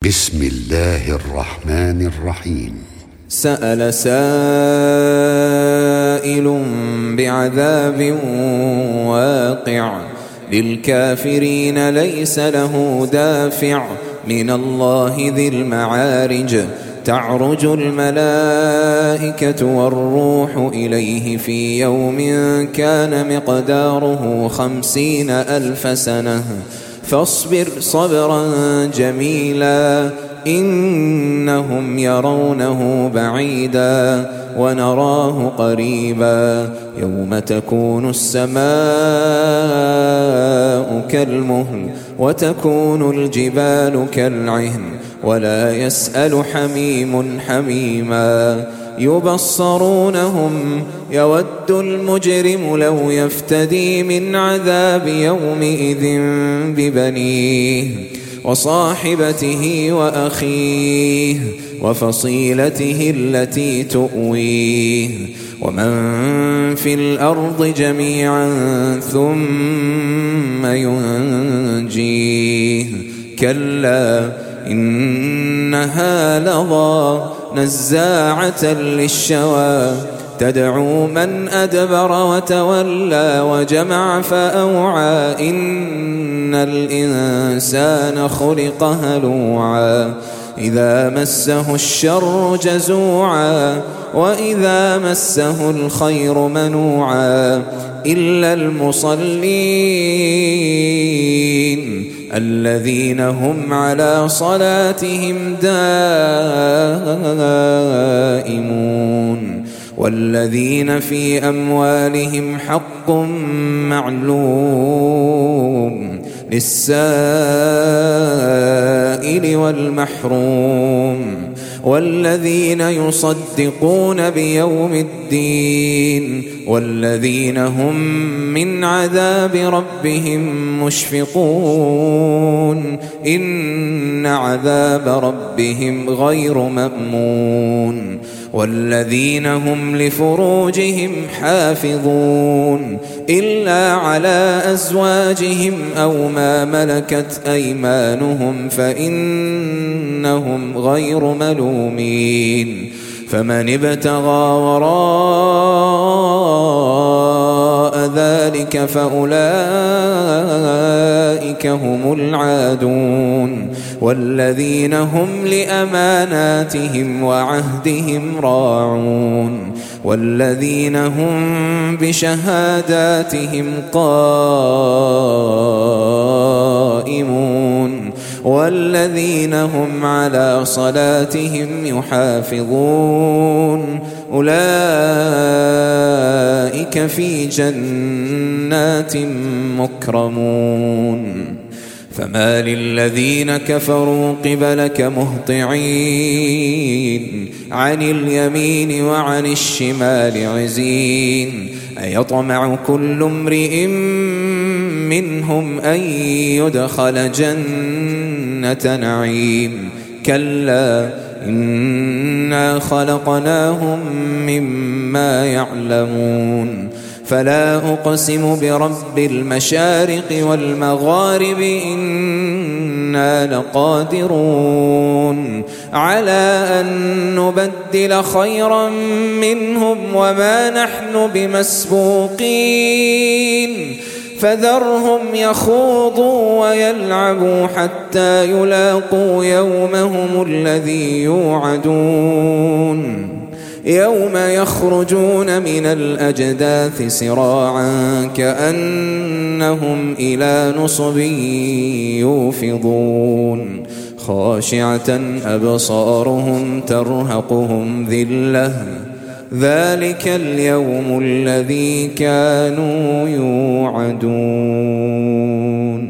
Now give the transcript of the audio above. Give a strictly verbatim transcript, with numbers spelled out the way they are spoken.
بسم الله الرحمن الرحيم. سأل سائل بعذاب واقع للكافرين ليس له دافع من الله ذي المعارج تعرج الملائكة والروح إليه في يوم كان مقداره خمسين ألف سنة فاصبر صبرا جميلا إنهم يرونه بعيدا ونراه قريبا يوم تكون السماء كالمهل وتكون الجبال كالعهن ولا يسأل حميم حميما يبصرونهم يود المجرم لو يفتدي من عذاب يومئذ ببنيه وصاحبته وأخيه وفصيلته التي تؤويه ومن في الأرض جميعا ثم ينجيه كلا إنها لظى نزاعة للشوى تدعو من أدبر وتولى وجمع فأوعى إن الإنسان خلق هلوعا إذا مسه الشر جزوعا وإذا مسه الخير منوعا إلا المصلين الذين هم على صلاتهم دائمون والذين في أموالهم حق معلوم للسائل والمحروم والذين يصدقون بيوم الدين والذين هم من عذاب ربهم مشفقون إن عذاب ربهم غير مأمون والذين هم لفروجهم حافظون إلا على أزواجهم أو ما ملكت أيمانهم فإنهم غير ملومين فمن ابتغى وراء ذلك فأولئك هم العادون والذين هم لأماناتهم وعهدهم راعون والذين هم بشهاداتهم قائمون والذين هم على صلاتهم يحافظون أولئك في جنات مكرمون فما للذين كفروا قبلك مهطعين عن اليمين وعن الشمال عزين أيطمع كل امرئ منهم أن يدخل جنة نعيم كلا إنا خلقناهم مما يعلمون فلا أقسم برب المشارق والمغارب إنا لقادرون على أن نبدل خيرا منهم وما نحن بمسبوقين فذرهم يخوضوا ويلعبوا حتى يلاقوا يومهم الذي يوعدون يوم يخرجون من الأجداث سراعا كأنهم إلى نصب يوفضون خاشعة أبصارهم ترهقهم ذلة ذلك اليوم الذي كانوا يوعدون.